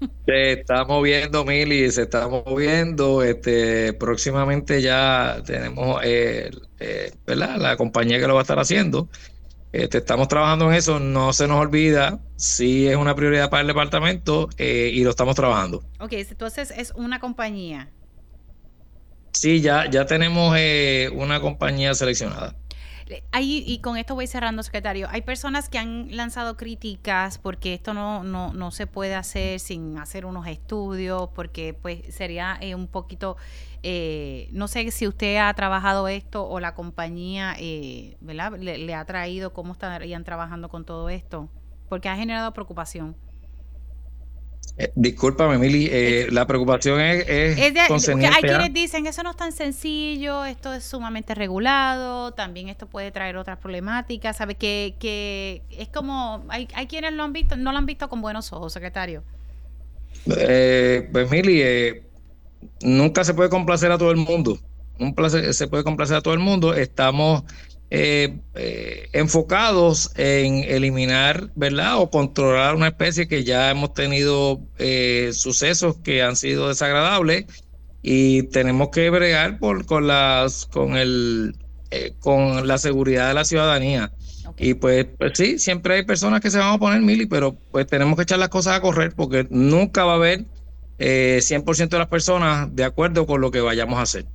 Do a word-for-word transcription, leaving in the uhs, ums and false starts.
Se está moviendo, Mili, se está moviendo. Este, próximamente ya tenemos eh, eh, ¿verdad? La compañía que lo va a estar haciendo. Este, estamos trabajando en eso, no se nos olvida, sí es una prioridad para el departamento eh, y lo estamos trabajando. Ok, entonces es una compañía. Sí, ya, ya tenemos eh, una compañía seleccionada. Hay, y con esto voy cerrando, secretario. Hay personas que han lanzado críticas porque esto no, no, no se puede hacer sin hacer unos estudios, porque pues sería eh, un poquito, eh, no sé si usted ha trabajado esto o la compañía, eh, ¿verdad? Le, le ha traído cómo estarían trabajando con todo esto, porque ha generado preocupación. Eh, discúlpame, Mili, Es, eh, la preocupación es, es Es de, que hay concerniente a... quienes dicen eso no es tan sencillo, esto es sumamente regulado, también esto puede traer otras problemáticas, ¿sabe? Que, que es como, hay, hay quienes lo han visto, no lo han visto con buenos ojos, secretario. Eh, pues, Mili, eh, nunca se puede complacer a todo el mundo. Un placer, se puede complacer a todo el mundo. Estamos eh, eh, enfocados en eliminar, ¿verdad? O controlar una especie que ya hemos tenido eh, sucesos que han sido desagradables y tenemos que bregar por, con las, con el, eh, con la seguridad de la ciudadanía. Ok. Y pues, pues sí, siempre hay personas que se van a poner mili, pero pues tenemos que echar las cosas a correr porque nunca va a haber eh, cien por ciento de las personas de acuerdo con lo que vayamos a hacer.